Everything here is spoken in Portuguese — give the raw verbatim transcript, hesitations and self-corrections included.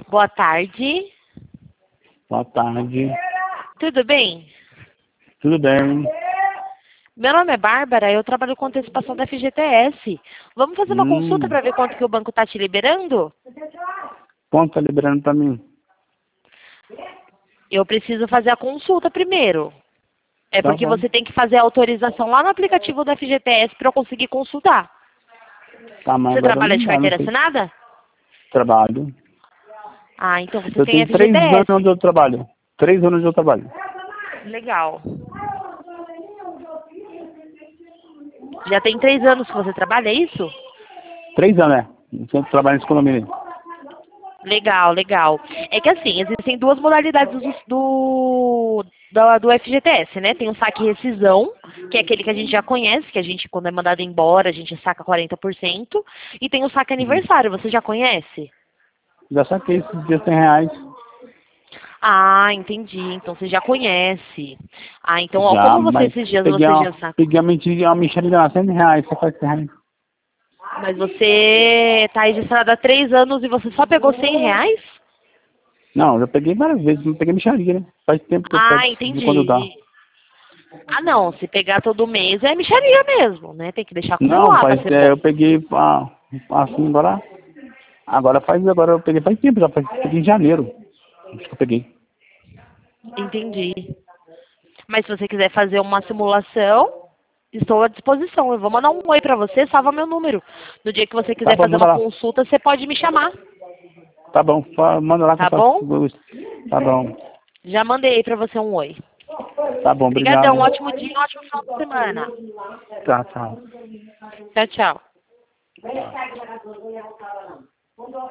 Boa tarde. Boa tarde. Tudo bem? Tudo bem? Meu nome é Bárbara, eu trabalho com antecipação da F G T S. Vamos fazer uma consulta Hum, para ver quanto que o banco está te liberando? quanto tá liberando pra mim? Eu preciso fazer a consulta primeiro. É Tá porque bom. você tem que fazer a autorização lá no aplicativo da F G T S para eu conseguir consultar. Tá, mas Você agora trabalha não de dá, não carteira sei. assinada? Trabalho. Ah, então você Eu tem tenho três anos F G T S. onde eu trabalho. Três anos onde eu trabalho. Legal. Já tem três anos que você trabalha, é isso? Três anos, é. Eu sempre trabalho nesse condomínio. Legal, legal. É que assim, existem duas modalidades do, do, do, do F G T S, né? Tem o saque e rescisão, que é aquele que a gente já conhece, que a gente, quando é mandado embora, a gente saca quarenta por cento. E tem o saque Uhum. aniversário, você já conhece? Já saquei esses dias cem reais. Ah, entendi. Então você já conhece. Ah, então, ó, Já, como você mas esses dias peguei você uma, já sacou? peguei uma mentira, uma mexerida lá, cem reais, só faz cem reais. Mas você está registrado há três anos e você só pegou cem reais? Não, eu peguei várias vezes, não peguei mexaria, né? Faz tempo que eu Ah, pego, de quando dá. entendi. Ah, não. Se pegar todo mês é mixaria mesmo, né? Tem que deixar Não, acumular pra faz, ser é, bom. eu peguei ah, assim agora. Agora faz, agora eu peguei faz tempo, já faz, peguei em janeiro. Acho que eu peguei. Entendi. Mas se você quiser fazer uma simulação, estou à disposição. Eu vou mandar um oi pra você, salva meu número. No dia que você Tá quiser bom, fazer manda uma lá. consulta, você pode me chamar, Tá bom, fa- manda lá que eu tá faço. bom? Tá bom. Já mandei pra você um oi. Tá bom, obrigado. Obrigadão, um ótimo dia, um ótimo final de semana. Tá, tchau. Tchau, tchau. Tchau.